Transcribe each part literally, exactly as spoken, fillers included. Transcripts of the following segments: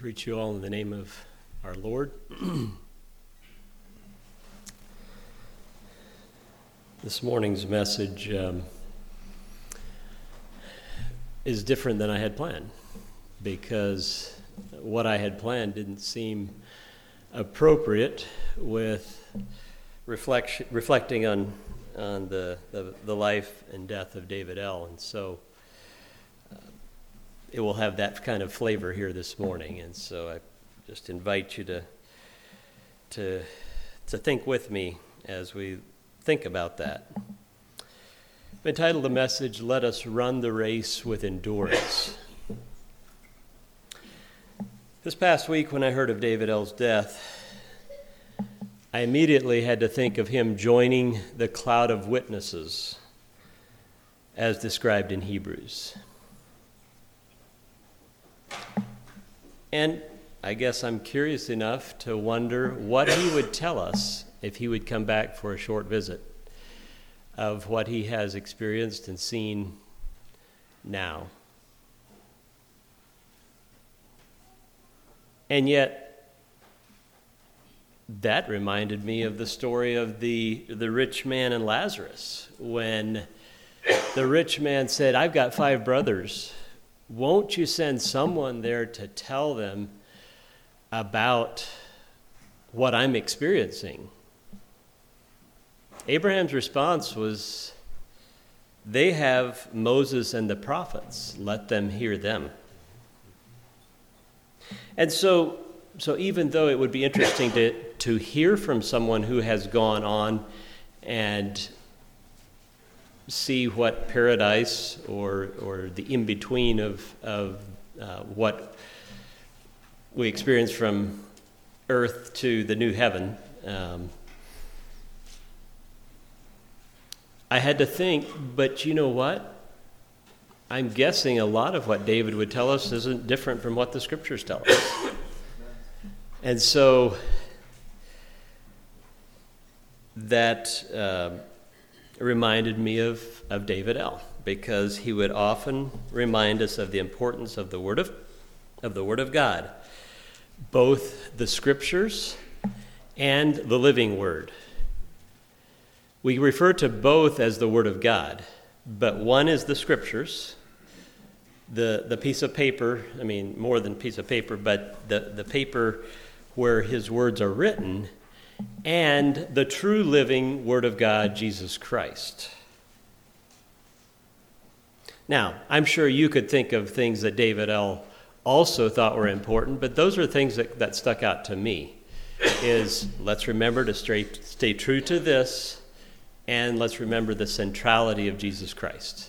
Greet you all in the name of our Lord. This morning's message um, is different than I had planned, because what I had planned didn't seem appropriate with reflection, reflecting on on the, the, the life and death of David L. And so uh, it will have that kind of flavor here this morning. And so I just invite you to to to think with me as we think about that. I've entitled the message, "Let Us Run the Race with Endurance." This past week when I heard of David L.'s death, I immediately had to think of him joining the cloud of witnesses as described in Hebrews. And I guess I'm curious enough to wonder what he would tell us if he would come back for a short visit of what he has experienced and seen now. And yet, that reminded me of the story of the, the rich man and Lazarus, when the rich man said, "I've got five brothers. Won't you send someone there to tell them about what I'm experiencing?" Abraham's response was, "They have Moses and the prophets. Let them hear them." And so, so even though it would be interesting to, to hear from someone who has gone on and see what paradise or or the in-between of, of uh, what we experience from earth to the new heaven, um, I had to think, but you know what? I'm guessing a lot of what David would tell us isn't different from what the scriptures tell us. And so that uh, reminded me of, of David L., because he would often remind us of the importance of the Word of, of the Word of God, both the scriptures and the living Word. We refer to both as the Word of God, but one is the scriptures, the the piece of paper, I mean, more than piece of paper, but the, the paper where his words are written, and the true living Word of God, Jesus Christ. Now, I'm sure you could think of things that David L. also thought were important, but those are things that, that stuck out to me, is let's remember to stay, stay true to this, and let's remember the centrality of Jesus Christ.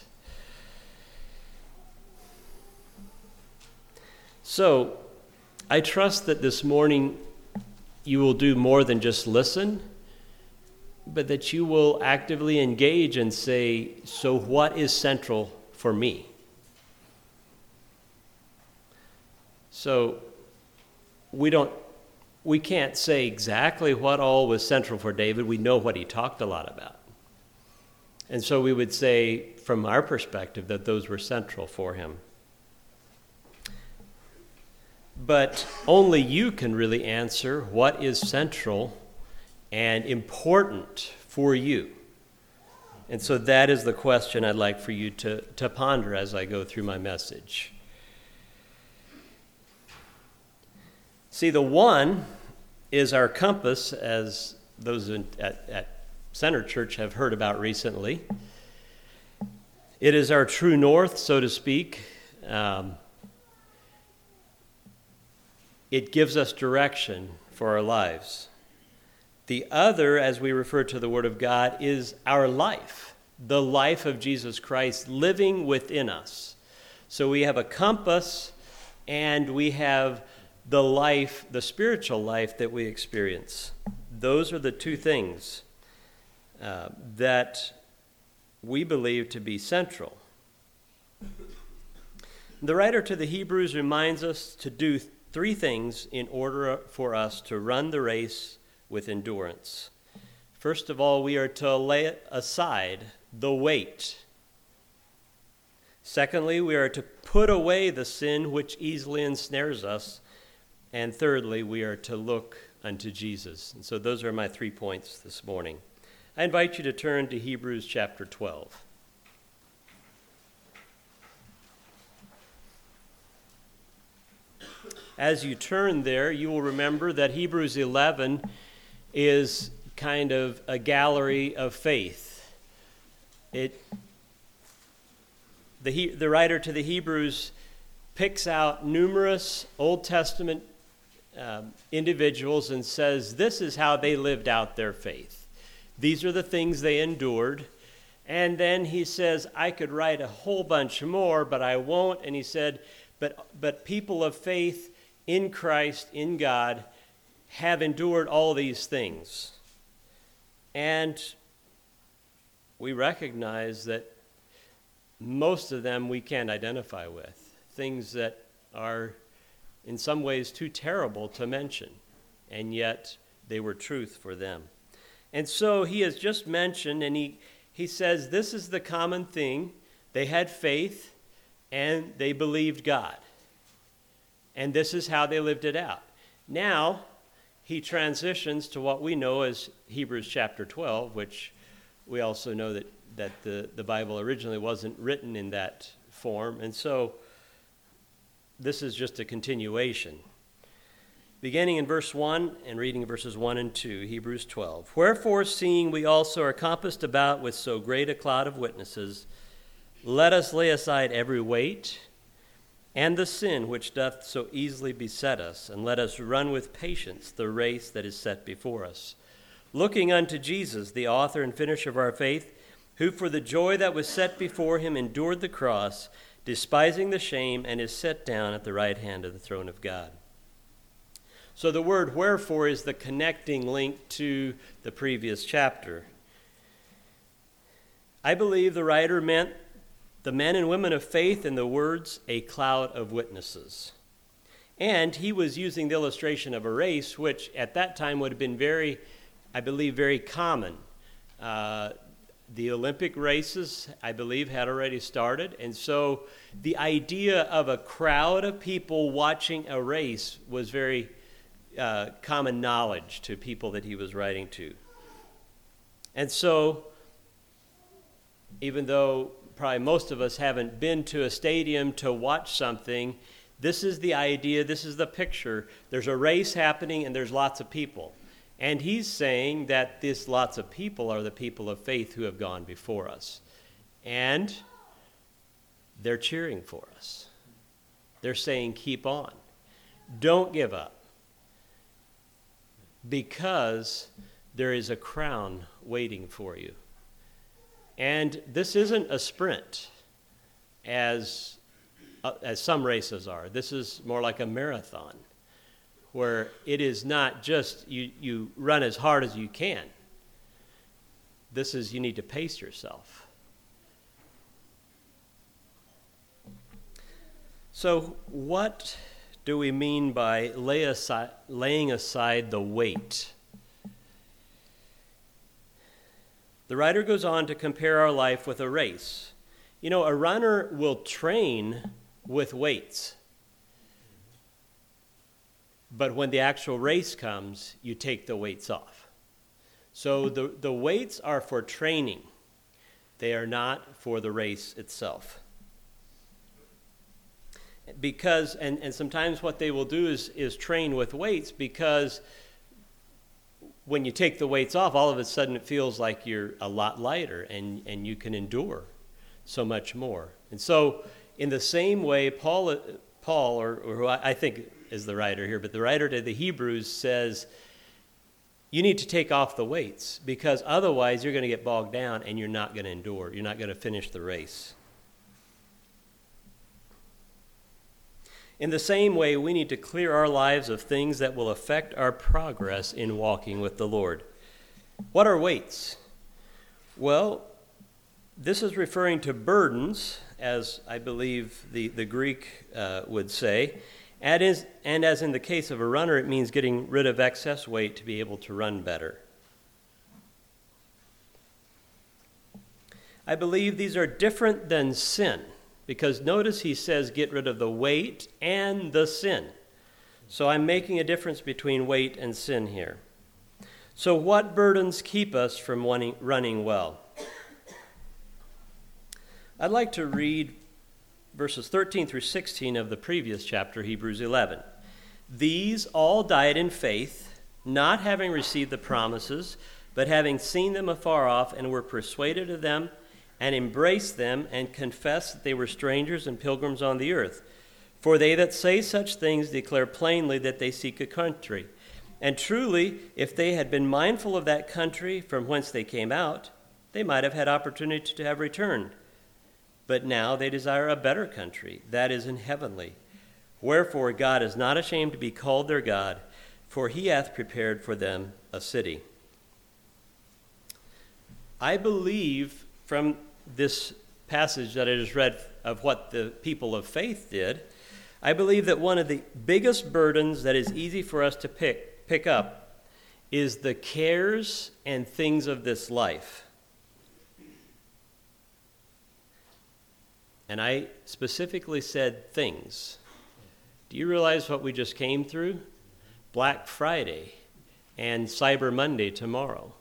So, I trust that this morning you will do more than just listen, but that you will actively engage and say, so what is central for me? So, we don't, we can't say exactly what all was central for David. We know what he talked a lot about. And so we would say, from our perspective, that those were central for him. But only you can really answer what is central and important for you. And so that is the question I'd like for you to, to ponder as I go through my message. See, the one is our compass, as those in, at, at Center Church have heard about recently. It is our true north, so to speak. Um, it gives us direction for our lives. The other, as we refer to the Word of God, is our life, the life of Jesus Christ living within us. So we have a compass, and we have the life, the spiritual life that we experience. Those are the two things uh, that we believe to be central. The writer to the Hebrews reminds us to do three things in order for us to run the race with endurance. First of all, we are to lay aside the weight. Secondly, we are to put away the sin which easily ensnares us And thirdly, we are to look unto Jesus. And so those are my three points this morning. I invite you to turn to Hebrews chapter twelve. As you turn there, you will remember that Hebrews eleven is kind of a gallery of faith. It, the, the writer to the Hebrews picks out numerous Old Testament um, individuals and says this is how they lived out their faith. These are the things they endured. And then he says, I could write a whole bunch more, but I won't. And he said, but but people of faith in Christ, in God, have endured all these things. And we recognize that most of them we can't identify with. Things that are in some ways too terrible to mention, and yet they were truth for them. And so he has just mentioned, and he, he says this is the common thing. They had faith, and they believed God. And this is how they lived it out. Now, he transitions to what we know as Hebrews chapter twelve, which we also know that, that the, the Bible originally wasn't written in that form. And so this is just a continuation. Beginning in verse one and reading verses one and two, Hebrews twelve. Wherefore, seeing we also are compassed about with so great a cloud of witnesses, let us lay aside every weight and the sin which doth so easily beset us, and let us run with patience the race that is set before us, looking unto Jesus, the author and finisher of our faith, who for the joy that was set before him endured the cross, despising the shame, and is set down at the right hand of the throne of God. So the word wherefore is the connecting link to the previous chapter. I believe the writer meant the men and women of faith in the words, a cloud of witnesses. And he was using the illustration of a race, which at that time would have been very, I believe, very common. Uh, the Olympic races, I believe, had already started. And so the idea of a crowd of people watching a race was very uh, common knowledge to people that he was writing to. And so, even though probably most of us haven't been to a stadium to watch something, this is the idea, this is the picture. There's a race happening and there's lots of people. And he's saying that this lots of people are the people of faith who have gone before us. And they're cheering for us. They're saying, keep on. Don't give up. Because there is a crown waiting for you. And this isn't a sprint, as uh, as some races are. This is more like a marathon, where it is not just you, you run as hard as you can. This is you need to pace yourself. So what do we mean by lay aside, laying aside the weight? The writer goes on to compare our life with a race. You know, a runner will train with weights. But when the actual race comes, you take the weights off. So the, the weights are for training. They are not for the race itself. Because, and, and sometimes what they will do is, is train with weights because when you take the weights off, all of a sudden it feels like you're a lot lighter and, and you can endure so much more. And so in the same way, Paul, Paul or, or who I think is the writer here, but the writer to the Hebrews says, you need to take off the weights because otherwise you're going to get bogged down and you're not going to endure. You're not going to finish the race. In the same way, we need to clear our lives of things that will affect our progress in walking with the Lord. What are weights? Well, this is referring to burdens, as I believe the, the Greek uh, would say, and, is, and as in the case of a runner, it means getting rid of excess weight to be able to run better. I believe these are different than sin. Because notice he says get rid of the weight and the sin. So I'm making a difference between weight and sin here. So what burdens keep us from running well? I'd like to read verses thirteen through sixteen of the previous chapter, Hebrews eleven. These all died in faith, not having received the promises, but having seen them afar off, and were persuaded of them, and embraced them, and confessed that they were strangers and pilgrims on the earth. For they that say such things declare plainly that they seek a country. And truly, if they had been mindful of that country from whence they came out, they might have had opportunity to have returned. But now they desire a better country, that is in heavenly. Wherefore God is not ashamed to be called their God, for he hath prepared for them a city. I believe from this passage that I just read of what the people of faith did, I believe that one of the biggest burdens that is easy for us to pick, pick up is the cares and things of this life. And I specifically said things. Do you realize what we just came through? Black Friday and Cyber Monday tomorrow.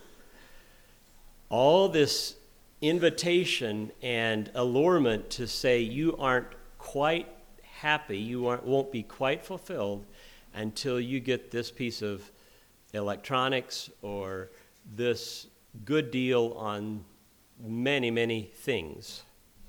All this invitation and allurement to say you aren't quite happy, you aren't, won't be quite fulfilled until you get this piece of electronics or this good deal on many, many things.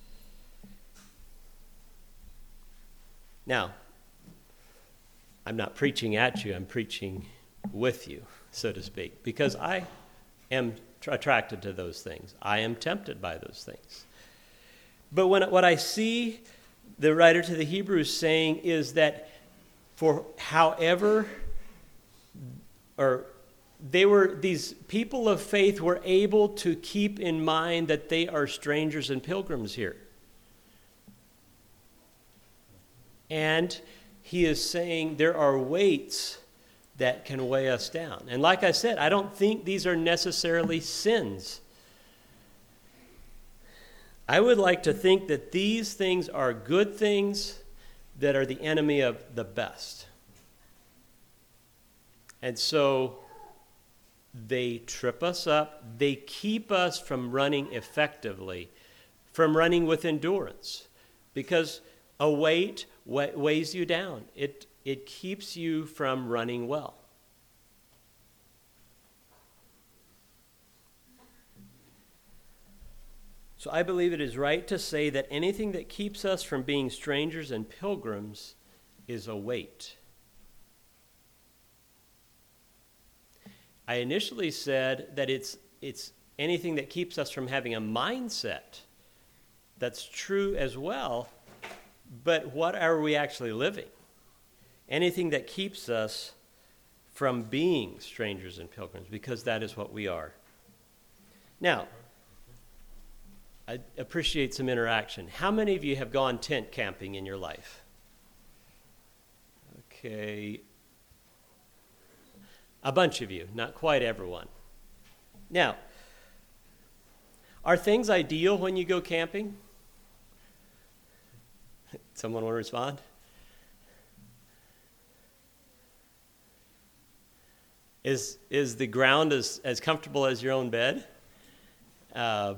Now, I'm not preaching at you, I'm preaching with you, so to speak, because I am t- attracted to those things. I am tempted by those things. But when what I see the writer to the Hebrews saying is that for however, or they were, these people of faith were able to keep in mind that they are strangers and pilgrims here. And he is saying there are weights that can weigh us down. And like I said, I don't think these are necessarily sins. I would like to think that these things are good things that are the enemy of the best. And so they trip us up. They keep us from running effectively, from running with endurance. Because a weight weighs you down. It, it keeps you from running well. So I believe it is right to say that anything that keeps us from being strangers and pilgrims is a weight. I initially said that it's it's anything that keeps us from having a mindset. That's true as well, but what are we actually living? Anything that keeps us from being strangers and pilgrims, because that is what we are. Now, I appreciate some interaction. How many of you have gone tent camping in your life? Okay. A bunch of you, not quite everyone. Now, are things ideal when you go camping? Someone want to respond? Is is the ground as, as comfortable as your own bed? Uh,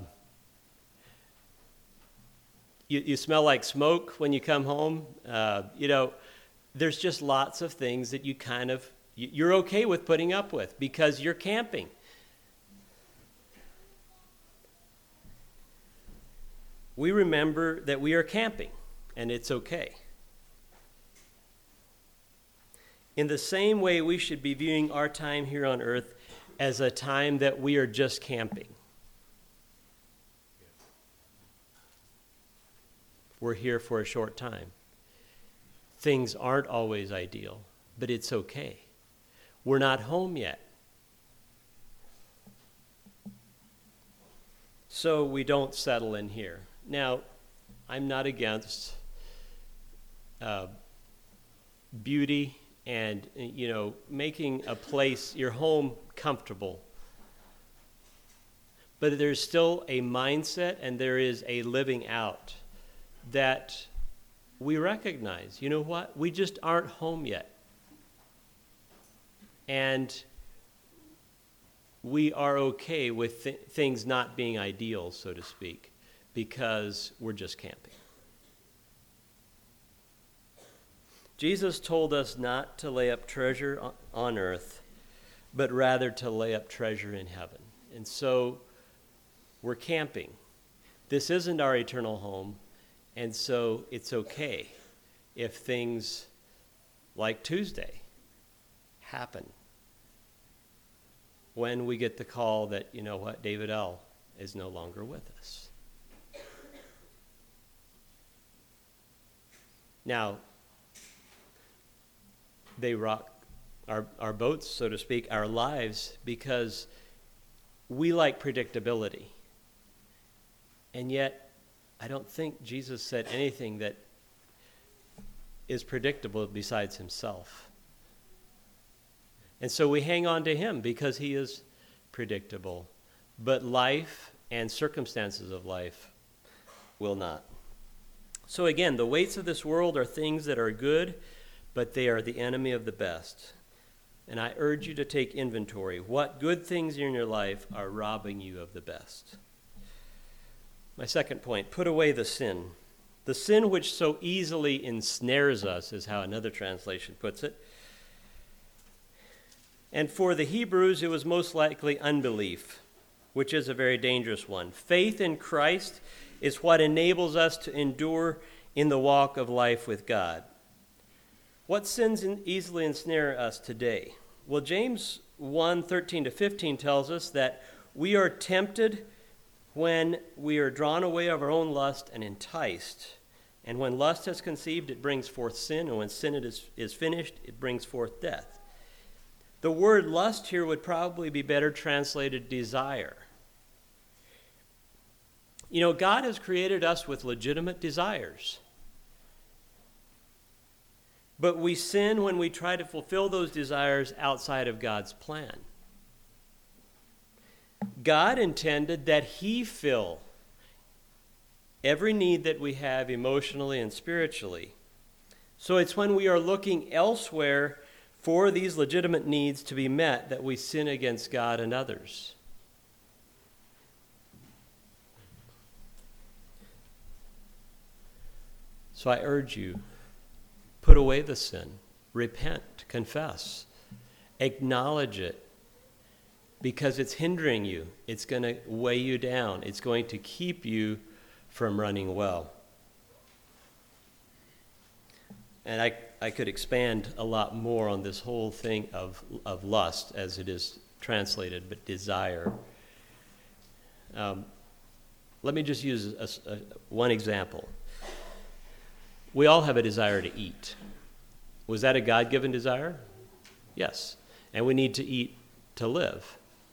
you, you smell like smoke when you come home. Uh, you know, there's just lots of things that you kind of, you're okay with putting up with because you're camping. We remember that we are camping, and it's okay. In the same way, we should be viewing our time here on earth as a time that we are just camping. We're here for a short time. Things aren't always ideal, but it's okay. We're not home yet. So we don't settle in here. Now, I'm not against uh, beauty and, you know, making a place, your home, comfortable. But there's still a mindset and there is a living out that we recognize. You know what? We just aren't home yet. And we are okay with th- things not being ideal, so to speak, because we're just camping. Jesus told us not to lay up treasure on earth, but rather to lay up treasure in heaven. And so we're camping. This isn't our eternal home, and so it's okay if things like Tuesday happen. When we get the call that, you know what, David L. is no longer with us. Now, they rock our, our boats, so to speak, our lives, because we like predictability. And yet, I don't think Jesus said anything that is predictable besides himself. And so we hang on to him because he is predictable. But life and circumstances of life will not. So again, the weights of this world are things that are good, but they are the enemy of the best. And I urge you to take inventory. What good things in your life are robbing you of the best? My second point, put away the sin. The sin which so easily ensnares us is how another translation puts it. And for the Hebrews, it was most likely unbelief, which is a very dangerous one. Faith in Christ is what enables us to endure in the walk of life with God. What sins easily ensnare us today? Well, James one, thirteen to fifteen tells us that we are tempted when we are drawn away of our own lust and enticed. And when lust has conceived, it brings forth sin, and when sin is, is finished, it brings forth death. The word lust here would probably be better translated desire. You know, God has created us with legitimate desires. But we sin when we try to fulfill those desires outside of God's plan. God intended that he fill every need that we have emotionally and spiritually. So it's when we are looking elsewhere for these legitimate needs to be met that we sin against God and others. So I urge you, put away the sin, repent, confess, acknowledge it, because it's hindering you. It's going to weigh you down. It's going to keep you from running well. And I, I could expand a lot more on this whole thing of, of lust as it is translated, but desire. Um, let me just use a, a, one example. We all have a desire to eat. Was that a God-given desire? Yes. And we need to eat to live.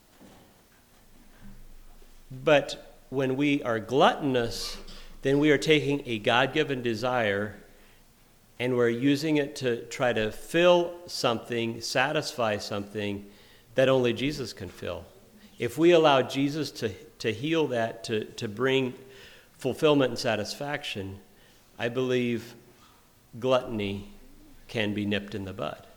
But when we are gluttonous, then we are taking a God-given desire and we're using it to try to fill something, satisfy something that only Jesus can fill. If we allow Jesus to, to heal that, to, to bring fulfillment and satisfaction, I believe gluttony can be nipped in the bud.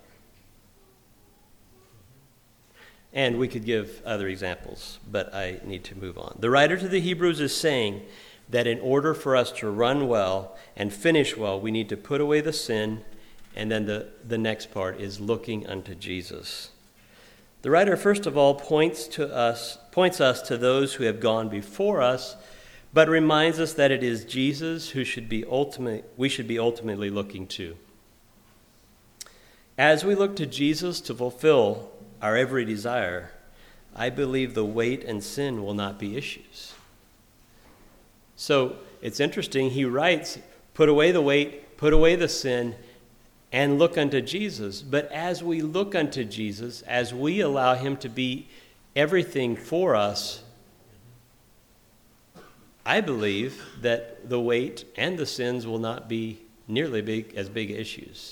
And we could give other examples, but I need to move on. The writer to the Hebrews is saying that in order for us to run well and finish well, we need to put away the sin, and then the, the next part is looking unto Jesus. The writer, first of all, points to us, points us to those who have gone before us, but reminds us that it is Jesus who should be ultimate, we should be ultimately looking to. As we look to Jesus to fulfill our every desire, I believe the weight and sin will not be issues. So it's interesting, he writes, put away the weight, put away the sin, and look unto Jesus. But as we look unto Jesus, as we allow him to be everything for us, I believe that the weight and the sins will not be nearly big as big issues.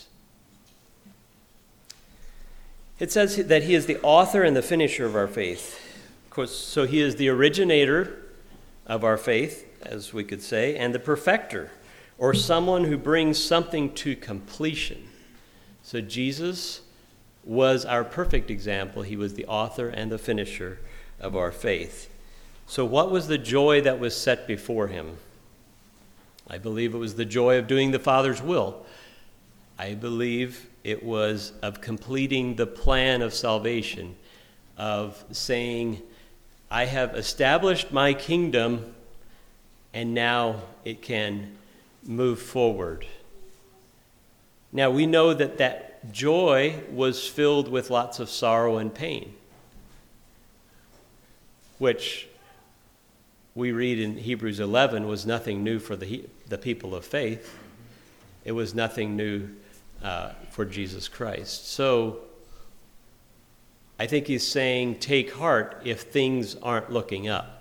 It says that he is the author and the finisher of our faith. Of course, so he is the originator of our faith, as we could say, and the perfecter, or someone who brings something to completion. So Jesus was our perfect example. He was the author and the finisher of our faith. So what was the joy that was set before him? I believe it was the joy of doing the Father's will. I believe it was of completing the plan of salvation, of saying, I have established my kingdom, and now it can move forward. Now, we know that that joy was filled with lots of sorrow and pain, which we read in Hebrews eleven was nothing new for the, the people of faith. It was nothing new uh, for Jesus Christ. So I think he's saying, take heart if things aren't looking up.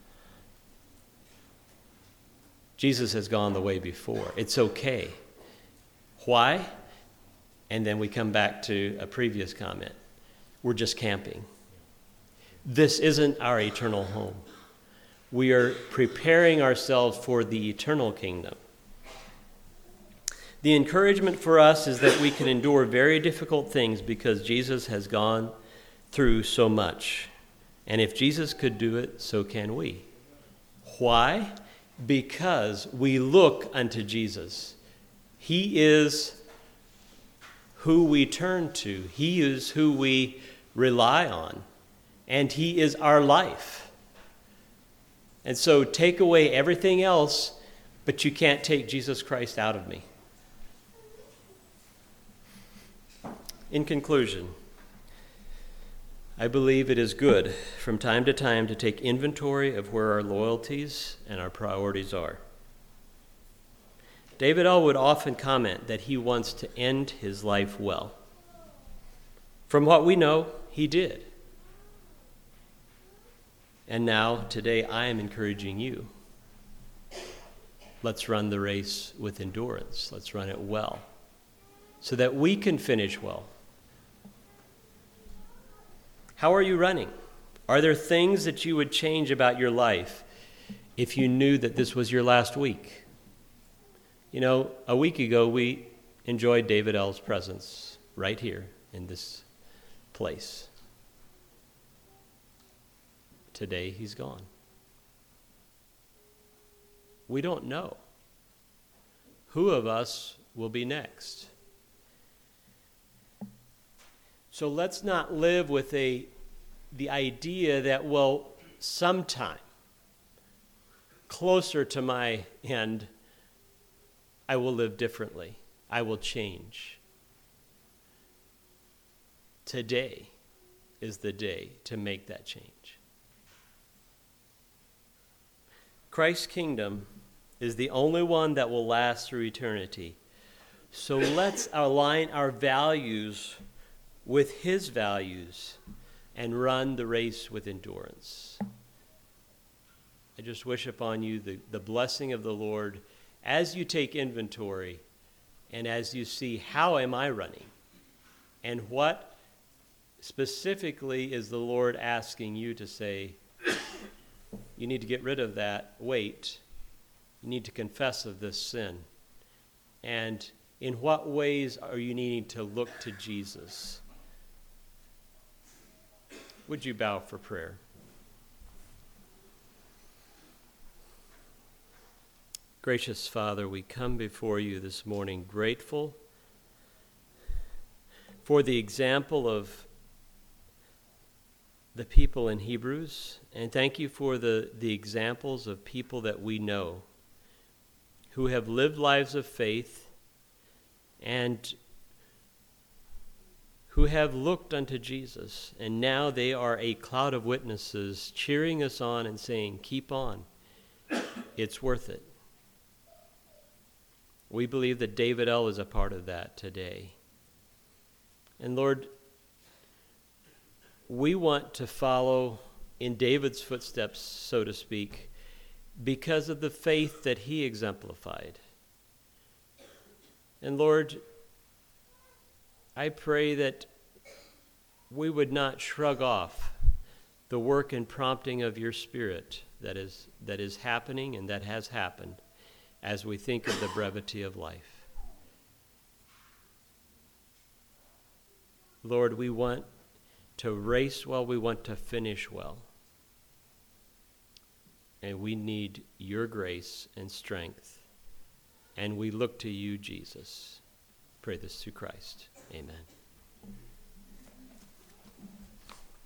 Jesus has gone the way before. It's okay. Why? And then we come back to a previous comment. We're just camping. This isn't our eternal home. We are preparing ourselves for the eternal kingdom. The encouragement for us is that we can endure very difficult things because Jesus has gone through so much. And if Jesus could do it, so can we. Why? Because we look unto Jesus. He is who we turn to. He is who we rely on. And he is our life. And so take away everything else, but you can't take Jesus Christ out of me. In conclusion, I believe it is good from time to time to take inventory of where our loyalties and our priorities are. David L. would often comment that he wants to end his life well. From what we know, he did. And now, today, I am encouraging you. Let's run the race with endurance. Let's run it well so that we can finish well. How are you running? Are there things that you would change about your life if you knew that this was your last week? You know, a week ago, we enjoyed David L.'s presence right here in this place. Today, he's gone. We don't know who of us will be next. So let's not live with a the idea that, well, sometime closer to my end, I will live differently. I will change. Today is the day to make that change. Christ's kingdom is the only one that will last through eternity. So let's align our values with his values and run the race with endurance. I just wish upon you the, the blessing of the Lord as you take inventory and as you see, how am I running? And what specifically is the Lord asking you to say, you need to get rid of that weight. You need to confess of this sin. And in what ways are you needing to look to Jesus? Would you bow for prayer? Gracious Father, we come before you this morning grateful for the example of the people in Hebrews, and thank you for the, the examples of people that we know who have lived lives of faith and who have looked unto Jesus, and now they are a cloud of witnesses cheering us on and saying, keep on, it's worth it. We believe that David L. is a part of that today. And Lord, we want to follow in David's footsteps, so to speak, because of the faith that he exemplified. And Lord, I pray that we would not shrug off the work and prompting of your Spirit that is that is happening and that has happened as we think of the brevity of life. Lord, we want to race well, we want to finish well. And we need your grace and strength. And we look to you, Jesus. Pray this through Christ. Amen.